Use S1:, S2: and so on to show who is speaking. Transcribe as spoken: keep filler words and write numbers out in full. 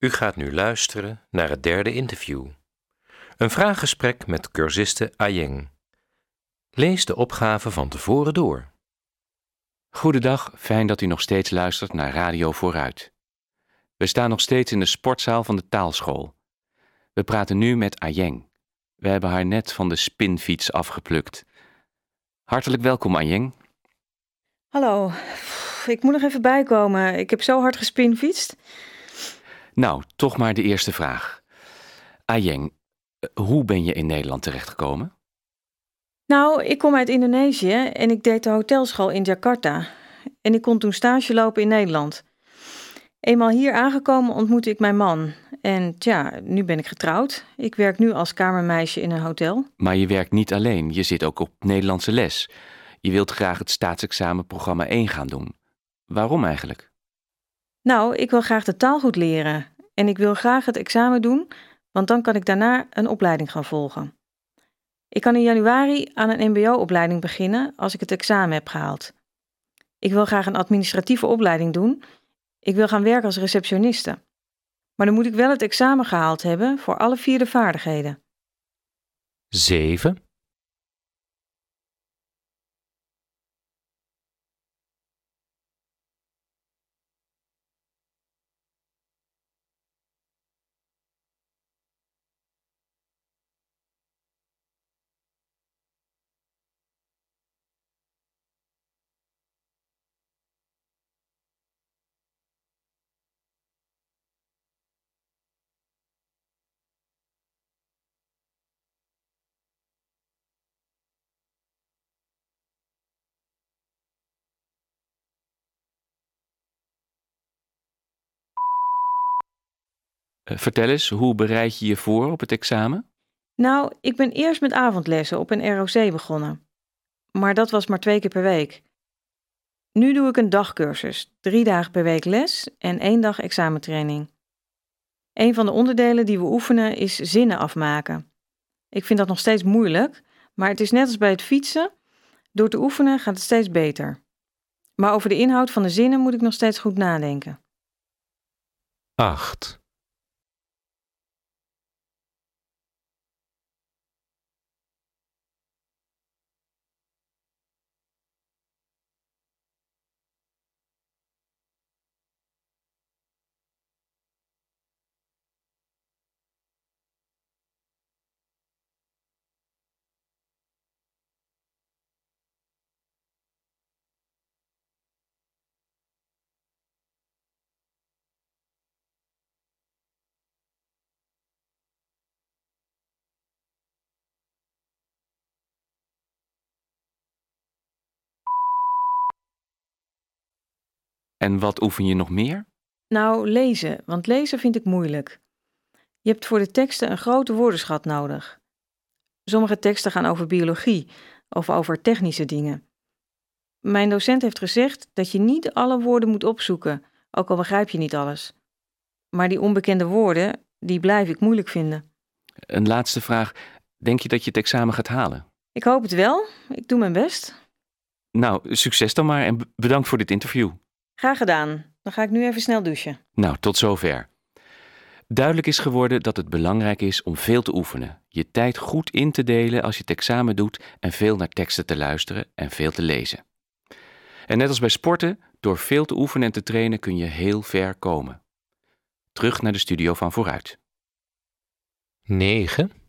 S1: U gaat nu luisteren naar het derde interview. Een vraaggesprek met cursiste Ayeng. Lees de opgave van tevoren door.
S2: Goedendag, fijn dat u nog steeds luistert naar Radio Vooruit. We staan nog steeds in de sportzaal van de taalschool. We praten nu met Ayeng. We hebben haar net van de spinfiets afgeplukt. Hartelijk welkom, Ayeng.
S3: Hallo, ik moet nog even bijkomen. Ik heb zo hard gespinfietst.
S2: Nou, toch maar de eerste vraag. Ayeng, hoe ben je in Nederland terechtgekomen?
S3: Nou, ik kom uit Indonesië en ik deed de hotelschool in Jakarta. En ik kon toen stage lopen in Nederland. Eenmaal hier aangekomen ontmoette ik mijn man. En tja, nu ben ik getrouwd. Ik werk nu als kamermeisje in een hotel.
S2: Maar je werkt niet alleen, je zit ook op Nederlandse les. Je wilt graag het staatsexamen programma één gaan doen. Waarom eigenlijk?
S3: Nou, ik wil graag de taal goed leren. En ik wil graag het examen doen, want dan kan ik daarna een opleiding gaan volgen. Ik kan in januari aan een mbo-opleiding beginnen als ik het examen heb gehaald. Ik wil graag een administratieve opleiding doen. Ik wil gaan werken als receptioniste. Maar dan moet ik wel het examen gehaald hebben voor alle vier de vaardigheden.
S1: zeven.
S2: Uh, vertel eens, hoe bereid je je voor op het examen?
S3: Nou, ik ben eerst met avondlessen op een R O C begonnen. Maar dat was maar twee keer per week. Nu doe ik een dagcursus, drie dagen per week les en één dag examentraining. Een van de onderdelen die we oefenen is zinnen afmaken. Ik vind dat nog steeds moeilijk, maar het is net als bij het fietsen. Door te oefenen gaat het steeds beter. Maar over de inhoud van de zinnen moet ik nog steeds goed nadenken.
S1: acht.
S2: En wat oefen je nog meer?
S3: Nou, lezen, want lezen vind ik moeilijk. Je hebt voor de teksten een grote woordenschat nodig. Sommige teksten gaan over biologie of over technische dingen. Mijn docent heeft gezegd dat je niet alle woorden moet opzoeken, ook al begrijp je niet alles. Maar die onbekende woorden, die blijf ik moeilijk vinden.
S2: Een laatste vraag. Denk je dat je het examen gaat halen?
S3: Ik hoop het wel. Ik doe mijn best.
S2: Nou, succes dan maar en b- bedankt voor dit interview.
S3: Graag gedaan. Dan ga ik nu even snel douchen.
S2: Nou, tot zover. Duidelijk is geworden dat het belangrijk is om veel te oefenen. Je tijd goed in te delen als je het examen doet en veel naar teksten te luisteren en veel te lezen. En net als bij sporten, door veel te oefenen en te trainen kun je heel ver komen. Terug naar de studio van Vooruit.
S1: negen.